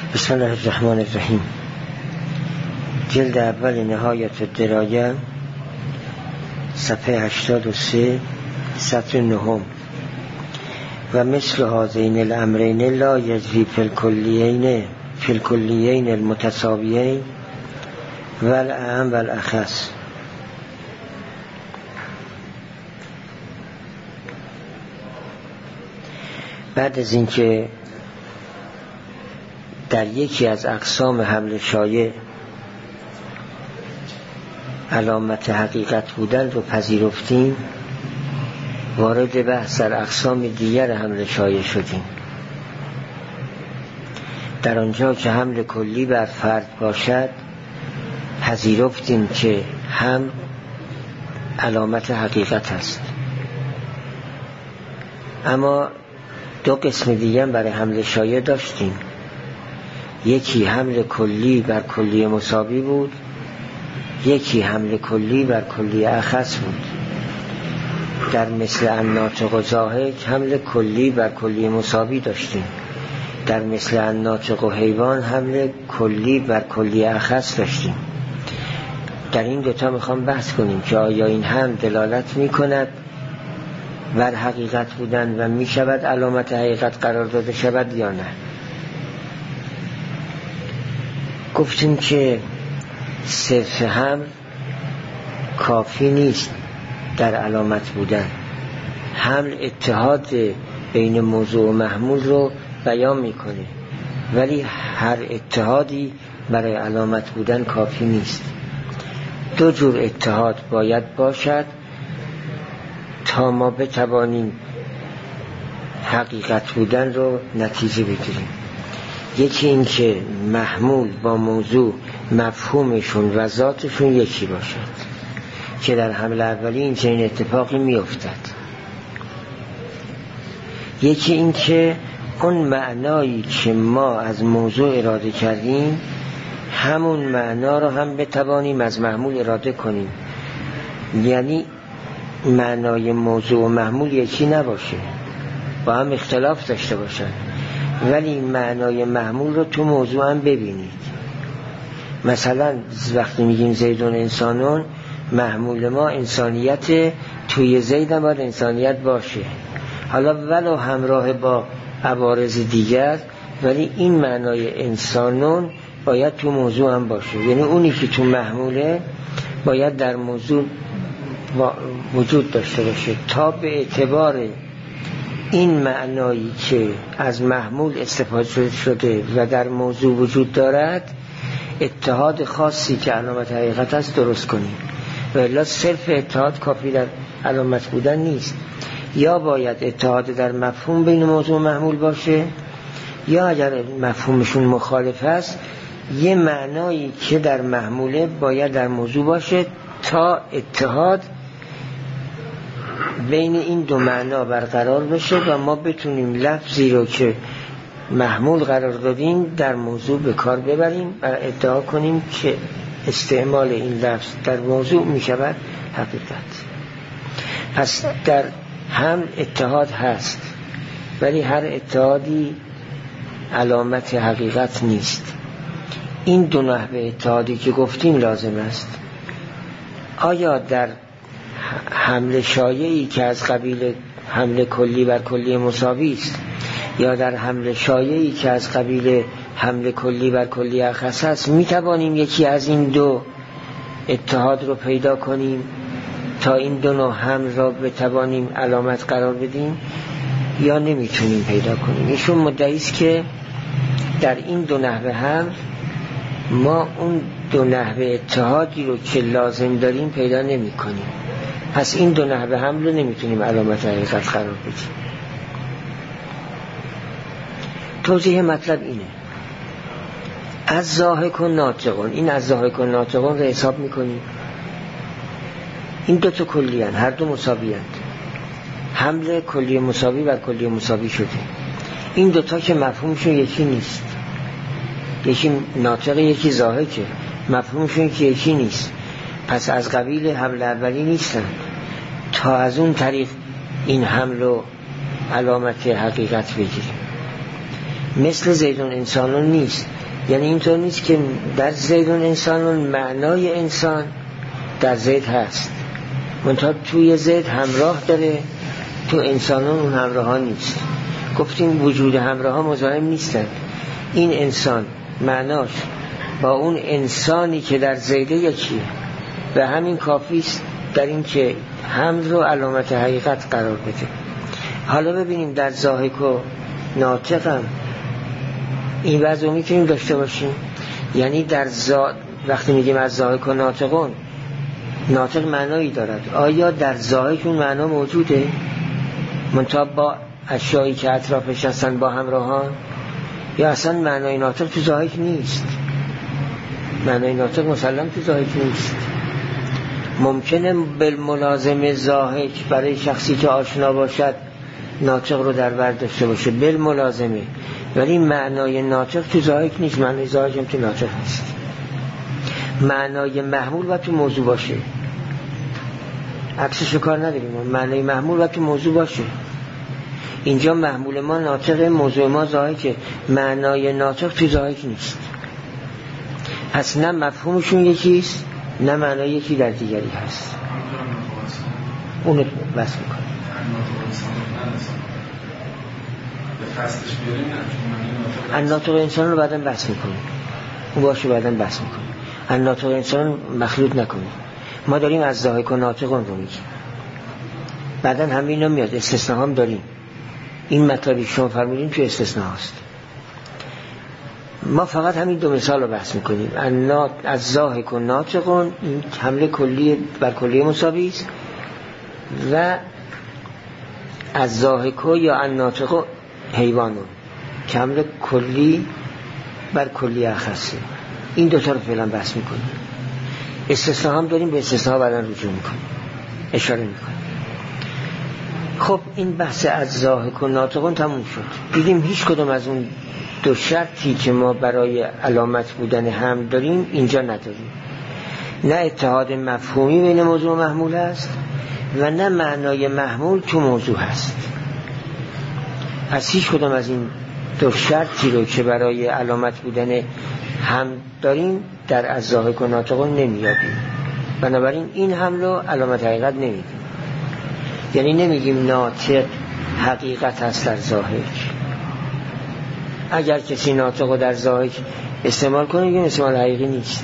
بسم الله الرحمن الرحیم. جلد اول نهایت الدرايه، صفحه 83، سطر 9. و مثل هذین الامرین لا یجری فی الکلیین المتساویین و الاعم و الاخص. بعد از اینکه در یکی از اقسام حمل شایع علامت حقیقت بودن رو پذیرفتیم، وارد بحث در اقسام دیگر حمل شایع شدیم. در آنجا که حمل کلی بر فرد باشد پذیرفتیم که هم علامت حقیقت است، اما دو قسم دیگر برای حمل شایع داشتیم. یکی حمل کلی بر کلی مساوی بود، یکی حمل کلی بر کلی اخص بود. در مثل الناطق و ضاحک حمل کلی بر کلی مساوی داشتیم. در مثل الناطق و حیوان حمل کلی بر کلی اخص داشتیم. در این دوتا میخوام بحث کنیم که آیا این هم دلالت میکند بر حقیقت بودن و میشود علامت حقیقت قرار داده شود یا نه. گفتیم که صرف هم کافی نیست در علامت بودن. حمل اتحاد بین موضوع و محمول رو بیان میکنه، ولی هر اتحادی برای علامت بودن کافی نیست. دو جور اتحاد باید باشد تا ما بتوانیم حقیقت بودن رو نتیجه بگیریم. یکی این که محمول با موضوع مفهومشون و ذاتشون یکی باشد که در حمل اولی این چنین اتفاقی می افتد. یکی این که اون معنایی که ما از موضوع اراده کردیم همون معنا رو هم بتوانیم از محمول اراده کنیم، یعنی معنای موضوع و محمول یکی نباشه، با هم اختلاف داشته باشن، ولی معنای محمول رو تو موضوع هم ببینید. مثلا وقتی میگیم زیدون انسانون، محمول ما انسانیت، توی زید هم باید انسانیت باشه، حالا ولو همراه با عوارض دیگر، ولی این معنای انسانون باید تو موضوع هم باشه. یعنی اونی که تو محموله باید در موضوع وجود داشته باشه تا به اعتبار این معنایی که از محمول استفاده شده و در موضوع وجود دارد اتحاد خاصی که علامت حقیقت است درست کنیم. و الا صرف اتحاد کافی در علامت بودن نیست. یا باید اتحاد در مفهوم بین موضوع و محمول باشه، یا اگر مفهومشون مخالف است یه معنایی که در محموله باید در موضوع باشه تا اتحاد بین این دو معنا برقرار بشه و ما بتونیم لفظی رو که محمول قرار دادیم در موضوع به کار ببریم و ادعا کنیم که استعمال این لفظ در موضوع می شود حقیقت. پس در هم اتحاد هست، ولی هر اتحادی علامت حقیقت نیست. این دو نحوه اتحادی که گفتیم لازم است. آیا در حمل شایعی که از قبیل حمل کلی بر کلی مساوی است، یا در حمل شایعی که از قبیل حمل کلی بر کلی اخص است، می توانیم یکی از این دو اتحاد رو پیدا کنیم تا این دو نوع حمل را بتوانیم علامت قرار بدیم، یا نمیتونیم پیدا کنیم؟ ایشون مدعی است که در این دو نحوه حمل ما اون دو نحوه اتحادی رو که لازم داریم پیدا نمی کنیم. پس این دو نحوه حمل رو نمیتونیم علامت حقیقت قرار بدیم. توضیح مطلب اینه: از ضاحک و ناطقون، این از ضاحک و ناطقون رو حساب میکنیم. این دو تا کلی هن، هر دو مساوی هن. حمل کلی مساوی بر کلی مساوی شده. این دوتا که مفهومشون یکی نیست، یکی ناطق یکی ضاحکه، مفهومشون که یکی نیست، پس از قبیل حمل اولی نیستن تا از اون طریق این حمل و علامت حقیقت بگیریم. مثل زیدون انسانون نیست. یعنی اینطور نیست که در زیدون انسانون معنای انسان در زید هست، منتها توی زید همراه داره، تو انسانون اون همراه ها نیست. گفتیم وجود همراه ها مزاحم نیستن. این انسان معناش با اون انسانی که در زیده یکیه و همین کافیست در این که حمد رو علامت حقیقت قرار بده. حالا ببینیم در ضاحک و ناطق هم این وضع رو میتونیم داشته باشیم. یعنی در وقتی میگیم از ضاحک و ناطقون، ناطق معنایی دارد، آیا در ضاحک اون معنا موجوده منتها با اشیایی که اطرافش هستن با همراهان، یا اصلا معنای ناطق تو ضاحک نیست؟ معنای ناطق مسلم تو ضاحک نیست. ممکنه بالملازم ضاحک برای شخصی که آشنا باشد ناطق رو در بر داشته باشه بالملازمه، ولی معنای ناطق تو ضاحک نیست. معنای ضاحک هم تو ناطق نیست. معنای محمول باید تو موضوع باشه، عکسش رو کار نداریم. معنای محمول باید تو موضوع باشه. اینجا محمول ما ناطق، موضوع ما ضاحکه، معنای ناطق تو ضاحک نیست. پس نه مفهومشون یکیست نه معنای یکی در دیگری هست. اونو بس میکنه. الناطق انسان رو بعداً بحث میکنیم. اون باشه بعداً بحث میکنیم. الناطق انسان مخلوط نکنیم. ما داریم از ضاحک و ناطقون رو میگیم. بعداً همین رو میاد. استثناء هم داریم. این مطلبی شما فرمودین تو استثناء هست. ما فقط همین دو مثال رو بحث میکنیم. از ضاحک و ناطقون این حمله کلی بر کلی مساوی است و از ضاحک یا الناطق حیوانون که حمله کلی بر کلی اخصه. این دوتا رو فعلا بحث میکنیم. استثناء هم داریم، به استثناء بعداً رجوع میکنیم، اشاره میکنیم. خب این بحث از ضاحک و ناطقون تموم شد. دیدیم هیچ کدوم از اون دو شرطی که ما برای علامت بودن هم داریم اینجا نداریم. نه اتحاد مفهومی بین موضوع و محمول است و نه معنای محمول تو موضوع هست. پس هیچ کدوم از این دو شرطی رو که برای علامت بودن هم داریم در از ضاحک و ناطقون نمیابیم. بنابراین این هم رو علامت حقیقت نمیدیم. یعنی نمیگیم ناطق حقیقت هست در ضاحک. اگر کسی ناطق رو در ضاحک استعمال کنه میگیم استعمال حقیقی نیست.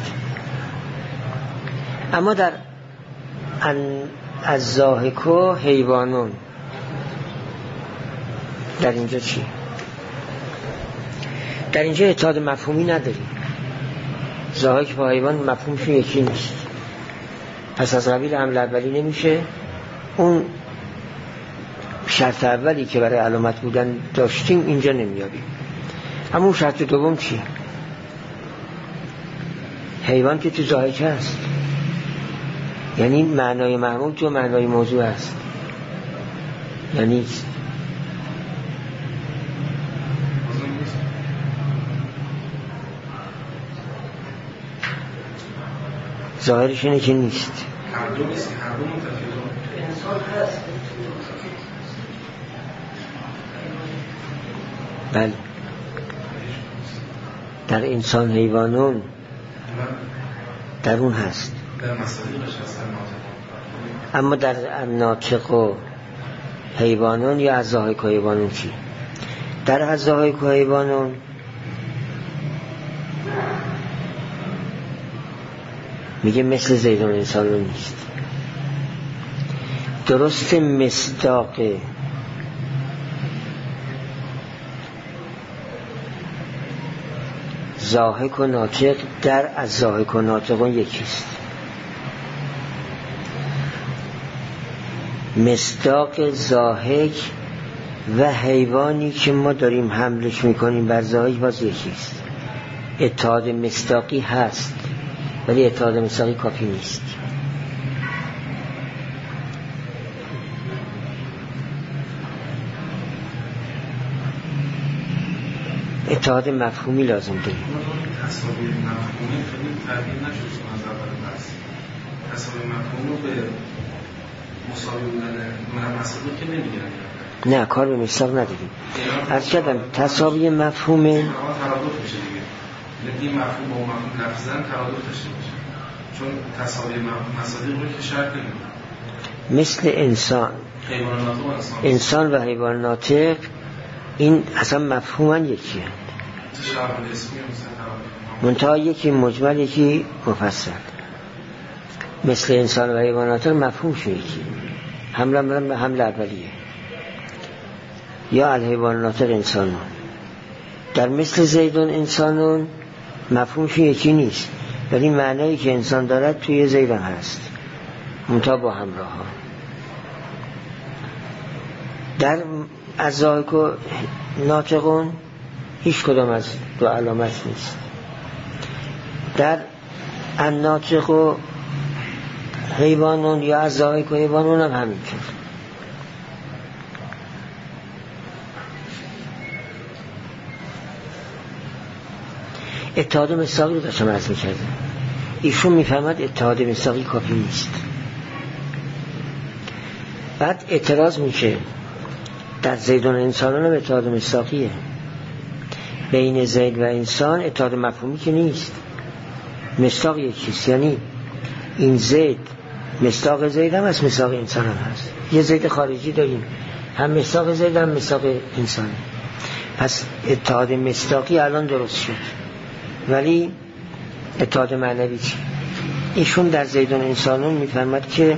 اما در از ضاحک و حیوانون در اینجا چی؟ در اینجا اتحاد مفهومی نداریم. ضاحک با حیوان مفهومشون یکی نیست. پس از قبیل حمله اولی نمیشه. اون شرط اولی که برای علامت بودن داشتیم اینجا نمیابیم. همون شرط دوم چی؟ حیوان که تو ضاحک هست، یعنی معنای محمول تو معنای موضوع هست. یعنی ظاهرش اینه که نیست. هر دو نیست، هر دو منتفی انسان هست. بله در انسان حیوانون در اون هست، در مصادیقش هست. اما در ناطق و حیوانون یا از ضاحک و حیوانون چی؟ در از ضاحک و حیوانون میگه مثل زیدون انسانون نیست. درست مصداق ضاحک و ناطق در از ضاحک و ناطقون یکیست. مصداق ضاحک و حیوانی که ما داریم حملش میکنیم بر ضاحک باز یکیست. اتحاد مصداقی هست ولی اتحاد مصداقی کافی نیست. اتحاد مفهومی لازم داریم. تصاویر مفهومی خیلی تغییر نشد از اول بحث. تصاویر مفهومی رو به مساوی بودن مسئله که نمیگن. نه کار به مصداق نداریم. از کردم تساوی مفهوم ترادف میشه دیگه، این مفهوم با اون مفهوم لفظاً ترادف داشته باشه، چون تساوی مصادیق رو که شرط نمیده. مثل انسان و حیوان ناطق این اصلا مفهوما یکی هست، منتها یکی مجمل یکی مفصل. مثل انسان و حیوان ناطق مفهومش یکی، حمل اولیه، یا الحیوان ناطق انسانون. در مثل زیدون انسانون مفهومش یکی نیست، ولی معنایی که انسان دارد توی زیدون هست، منتها با همراه ها. در ازاک و ناطقون هیچ کدام از دو علامت نیست. در الناطق و حیوانون یا ازاک و حیوانون هم همینطور. اتحاد مصداقی رو داشتم عرض می‌کردم. ایشون میفهمد اتحاد مصداقی کافی نیست. بعد اعتراض میشه در زیدون انسانان هم اتحاد مصداقیه، بین زید و انسان اتحاد مفهومی که نیست، مصداق یکیست. یعنی این زید مصداق زید هم از مصداق انسان هم هست. یه زید خارجی داریم، هم مصداق زید هم مصداق انسان. پس اتحاد مصداقی الان درست شد، ولی اتحاد معنوی چی؟ ایشون در زیدون انسانون میفرماد که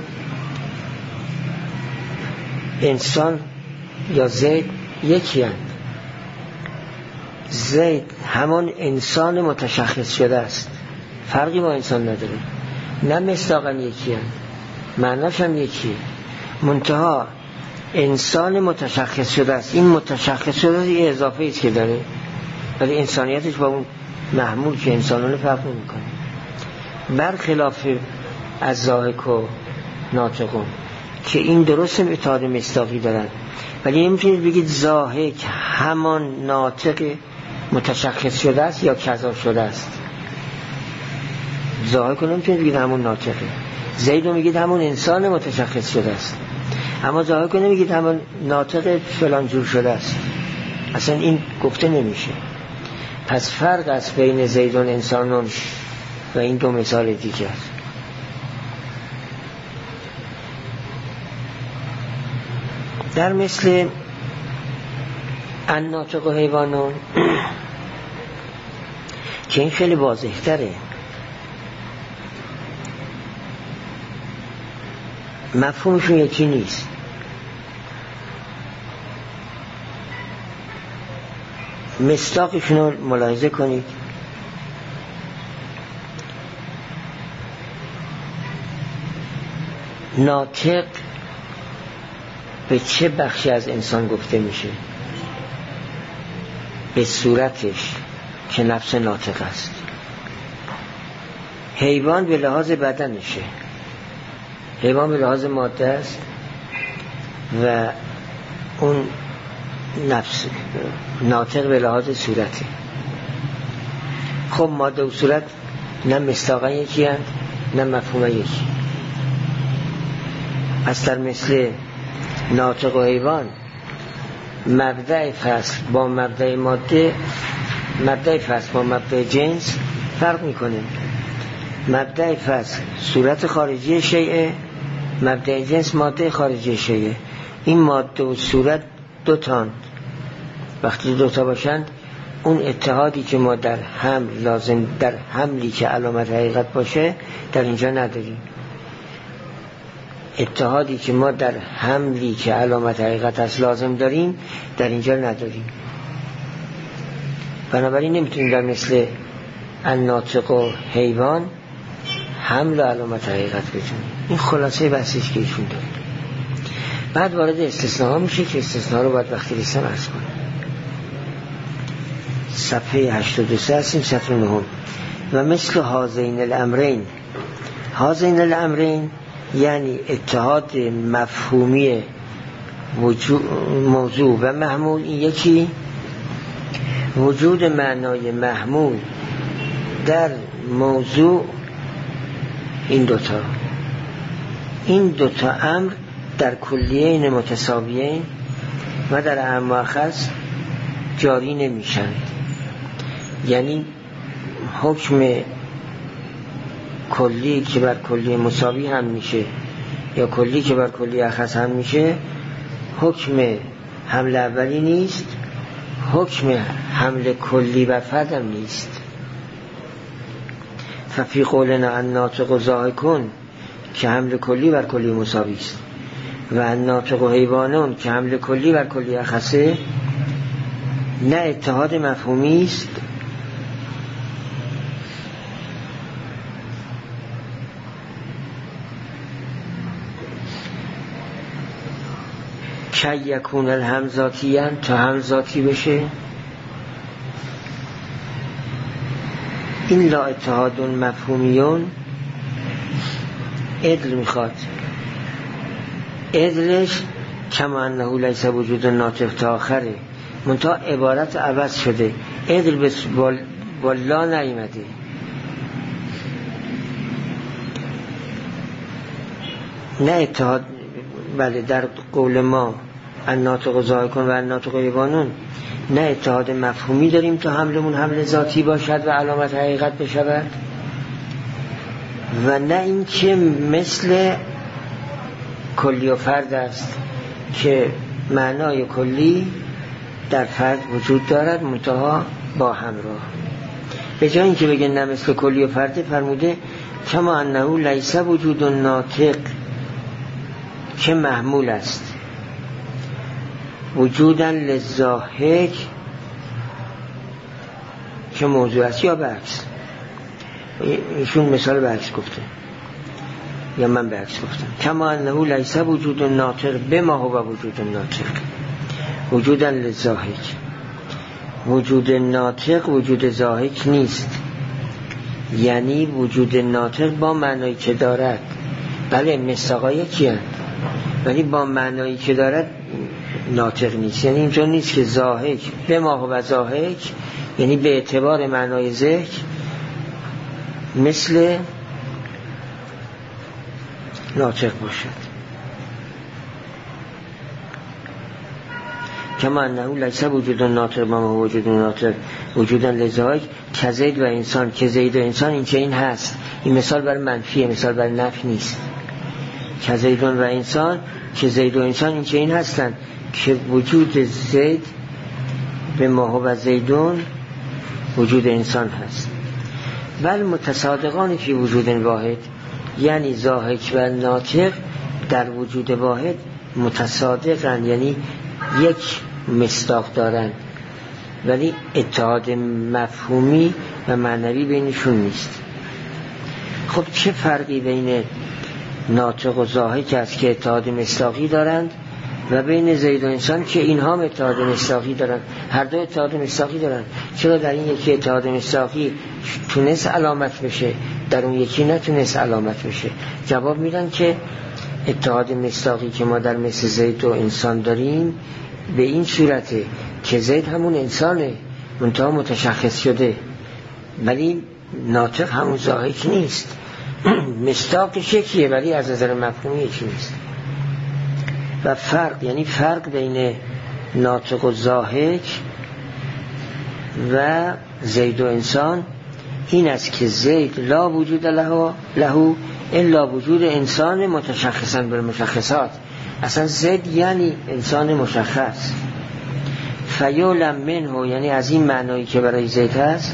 انسان یا زید یکی هست. زید همان انسان متشخص شده است، فرقی با انسان نداره، نه مصداقاً یکی هست، معناش هم یکیه، منتها انسان متشخص شده است. این متشخص شده است یه اضافه ایست که داره، ولی انسانیتش با اون محمول که انسانانه فرق نمی‌کنه. برخلاف از ضاحک و ناطقون که این درست اتحاد مصداقی دارن، ولی نمیتونید بگید ضاحک همان ناطق متشخص شده است یا کذا شده است. ضاحک رو نمیتونید بگید همون ناطقه، زید رو میگید همون انسان متشخص شده است، اما ضاحک رو نمیگید همون ناطق فلان جور شده است. اصلا این گفته نمیشه. پس فرق است بین زیدون انسانون و این دو مثال دیگر. در مثل الناطق و حیوانون که این خیلی واضح تره، مفهومشون یکی نیست. مصداقشون رو ملاحظه کنید. ناطق به چه بخشی از انسان گفته میشه؟ به صورتش که نفس ناطق است. حیوان به لحاظ بدنشه، حیوان به لحاظ ماده است و اون نفس ناطق به لحاظ صورته. خب ماده و صورت نه مصداقا یکی هست نه مفهوم یکی. از در مثل ناطق و حیوان مبدأ فصل با مبدأ ماده، مبدأ فصل با مبدأ جنس فرق میکنه. مبدأ فصل صورت خارجی شیء، مبدأ جنس ماده خارجی شیء. این ماده و صورت دوتان، وقتی دوتا باشند اون اتحادی که ما در حمل لازم، در حملی که علامت حقیقت باشه در اینجا نداریم. اتحادی که ما در حملی که علامت حقیقت هست لازم داریم در اینجا نداریم. بنابراین نمیتونیم در مثل الناطق و حیوان حمل و علامت حقیقت بتونیم. این خلاصه بحثیش که ایشون داره. بعد وارد استثناء میشه که استثناء رو باید وقتی رسیم عرض کنیم. صفحه 83 هستیم، سطر 9. و مثل هذین الامرین، هذین الامرین یعنی اتحاد مفهومی موضوع و محمول. این یکی وجود معنای محمول در موضوع، این دوتا امر در کلیین متساویین و در اعم و اخص جاری نمیشن. یعنی حکم کلی که بر کلی مساوی هم میشه یا کلی که بر کلی اخص هم میشه، حکم حمل اولی نیست، حکم حمل کلی بر فرد هم نیست. ففی قولنا الناطق و ضاحکون که حمل کلی بر کلی مساوی است و الناطق و حیوانون که حمل کلی بر کلی اخصه، نه اتحاد مفهومی است که یکون الهمزاتیان تا همزاتی بشه. این لا اتحاد مفهومیون عدل میخواد. عدلش کما انه لیس وجود ناطق تا آخره، منتها عبارت عوض شده، عدل با لا نیامده. نه اتحاد، بله در قول ما الناطق و ضاحکون و الناطق و حیوانون نه اتحاد مفهومی داریم تا حملمون حمل ذاتی باشد و علامت حقیقت بشود، و نه این که مثل کلی و فرد است که معنای کلی در فرد وجود دارد منتها با همراه. به جای اینکه بگه نه مثل کلی و فرد، فرموده کما انه لیس وجود ناطق که محمول است وجودن للضاحک که موضوع است، یا برعکس. ایشون مثال برعکس گفته یا من برعکس گفتم. کما انه لیس وجود ناطق بما هو وجود ناطق وجودن للضاحک. وجود ناطق وجود ضاحک نیست، یعنی وجود ناطق با معنایی که دارد، بله مصداقای کیه، ولی با معنایی که دارد ناطق نیست. یعنی اینجا نیست که ضاحک به ما و ضاحک، یعنی به اعتبار معنای ذکر مثل ناطق باشد. کما انه لیس وجود ناطق ما وجود ناطق وجودا لضاحک که زید و انسان، که زید و انسان این چه این هست. این مثال برای منفیه، مثال برای نفی نیست. که زیدون و انسان، که زید و انسان این چه این هستن که وجود زید به ما و زیدون وجود انسان هست. بل متصادقان فی وجود واحد، یعنی ضاحک و ناطق در وجود واحد متصادقن، یعنی یک مصداق دارن، ولی اتحاد مفهومی و معنوی بینشون نیست. خب چه فرقی بین ناطق و ضاحک است که اتحاد مصداقی دارند و بین زید و انسان که اینها اتحاد مصداقی دارند؟ هر دو اتحاد مصداقی دارند. چرا در این یکی اتحاد مصداقی تونست علامت بشه، در اون یکی نتونست علامت بشه؟ جواب میدن که اتحاد مصداقی که ما در مثل زید و انسان داریم به این صورته که زید همون انسانه منتها متشخص شده، ولی ناطق همون ضاحک نیست. مصداقش یکیه ولی از نظر مفهومی یکی نیست. و فرق، یعنی فرق بین ناطق و ضاحک و زید و انسان این است که زید لا وجود له الا وجود انسان متشخصا بالمشخصات. اصلا زید یعنی انسان مشخص. فیولم منه، یعنی از این معنایی که برای زید هست،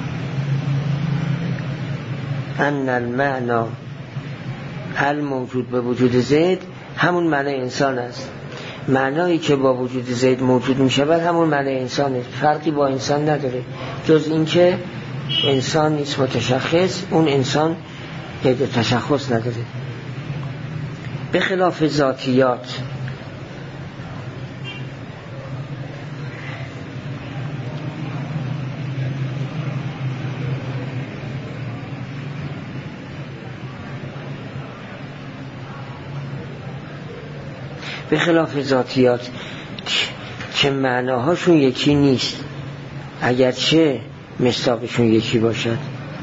ان المعنی الموجود به وجود زید همون معنای انسان است. معنایی که با وجود زید موجود می شود همون معنای انسان است، فرقی با انسان نداره جز این که انسان نیست متشخص، اون انسان قید تشخص نداره. به خلاف ذاتیات که معناهاشون یکی نیست اگرچه مصداقشون یکی باشد.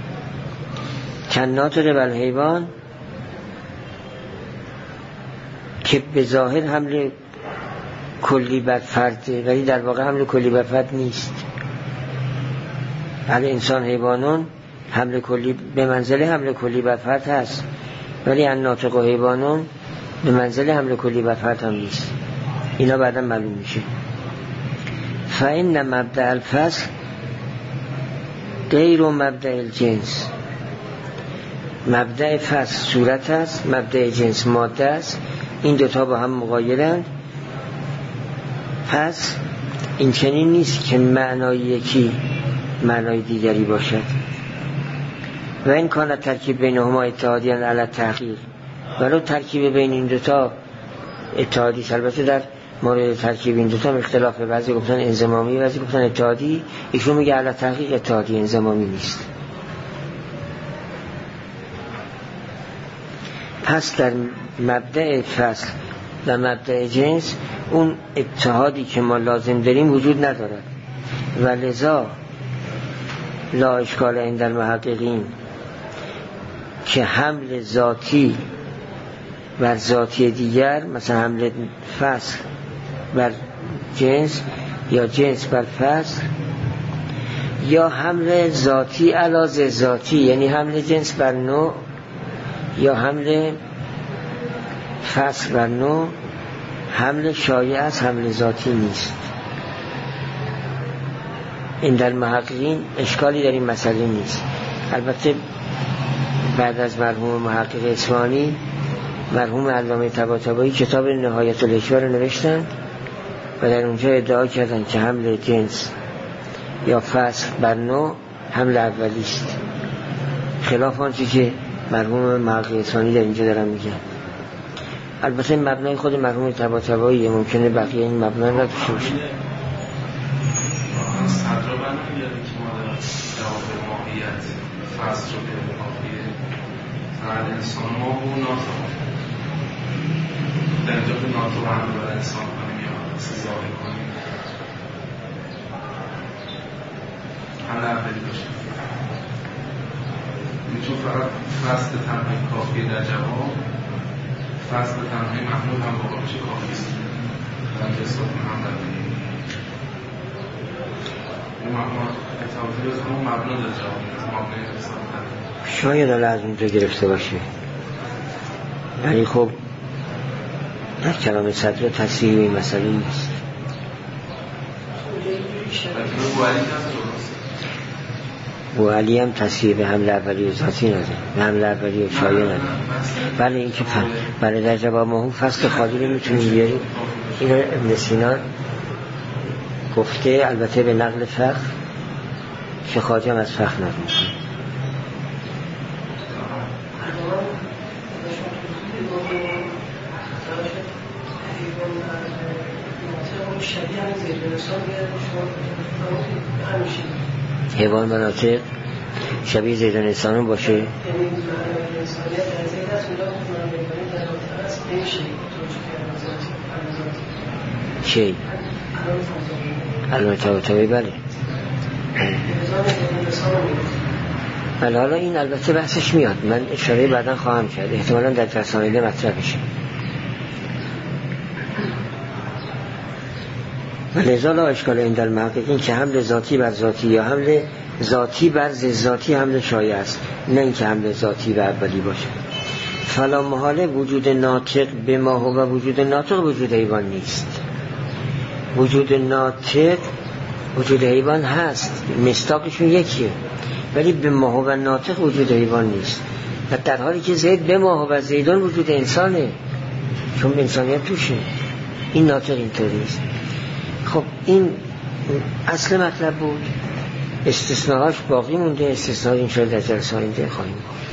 کناطق والحیوان که به ظاهر حمل کلی بر فرد، ولی در واقع حمل کلی بر فرد نیست. علی انسان حیوانون حمل کلی به منزله حمل کلی بر فرد هست، ولی الناطق و حیوانون به منزله حمل کلی بر فرد هم نیست. اینا بعدا معلوم میشه. فإن مبدأ الفصل غیر مبدأ الجنس. مبدأ فصل صورت است، مبدأ جنس ماده است. این دوتا با هم مغایرند. پس این چنین نیست که معنای یکی معنای دیگری باشد. و این کانت ترکیب بینهما اتحادیان علی تحقیق، ولو ترکیب بین این دوتا اتحادی. البته در مورد ترکیب این دوتا اختلاف، بعضی گفتن انضمامی، بعضی گفتن اتحادی. ایشون میگه علی تحقیق اتحادی، انضمامی نیست. پس در مبدأ فصل و مبدأ جنس اون اتحادی که ما لازم داریم وجود ندارد و لذا لا اشکال عند المحققین که حمل ذاتی بر ذاتی دیگر، مثلا حمل فصل بر جنس یا جنس بر فصل، یا حمل ذاتی علاوه ذاتی، یعنی حمل جنس بر نوع یا حمل فصل بر نوع، حمل شایع است، حمل ذاتی نیست. این در محققین اشکالی در این مسئله نیست. البته بعد از مرحوم محقق اصفهانی، مرحوم علامه طباطبایی کتاب نهایت الاشیا رو نوشتن و در اونجا ادعا کردن که حمل جنس یا فصل بر نوع حمل اولی است، خلاف آنچه که مرحوم محقق اصفهانی در اینجا دارن میگن. البته مبنای خود مرحوم طباطبایی ممکنه بقیه این مبنا را داشته باشه. فصل رو به ماهیه فرد انسان ما و ناطق در اینجا که ناطق هم بر انسان کنیم یا سزاوی کنیم حمله اولی باشه. چون فقط فصل تنهایی کافیه در جواب، فصل تنهایی محمول هم واقع بشه کافیست در اینجا حساب هم در بینیم اون اتحادی از همون مبنا در جواب مبنای حساب شاید حالا از اونجا گرفته باشه، ولی خب در کلام صدر تصحیح این مسئله نیست. و علی هم تصحیح به حمل اولی و ذاتی نده، به حمل اولی و شایع نده. بله این که بله در جواب ما فصل خالی رو میتونیم بیاریم. این رو ابن سینا گفته، البته به نقل فقه که خواجه هم از فقه نقل میکنه. حیوان مناطق شبیه زید انسان باشه. چی؟ علامه طباطبایی بله. بله حالا این البته بحثش میاد، من اشاره بعدا خواهم کرد، احتمالا در رسانیده مطرح بشه. و لذا لا اشکال عند المحققین که حمل ذاتی بر ذاتی یا حمل ذاتی بر ذاتی حمل شایع است، نه اینکه حمل ذاتی بر اولی باشه. فلا محاله وجود ناطق به ما هو و وجود ناطق وجود حیوان نیست. وجود ناطق وجود حیوان هست، مصداقشون یکیه، ولی به ما هو و ناطق وجود حیوان نیست. و در حالی که زید به ما هو و زیدان وجود انسانه، چون انسانیت توشه. این ناطق اینطوری است. خب این اصل مطلب بود، استثناءاش باقی مونده، استثناء این شاید در جلسه آینده خواهیم گفت.